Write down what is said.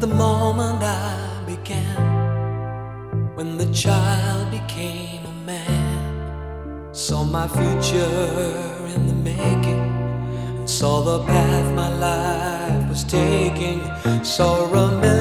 the moment I began, when the child became a man, saw my future in the making, and saw the path my life was taking, saw a million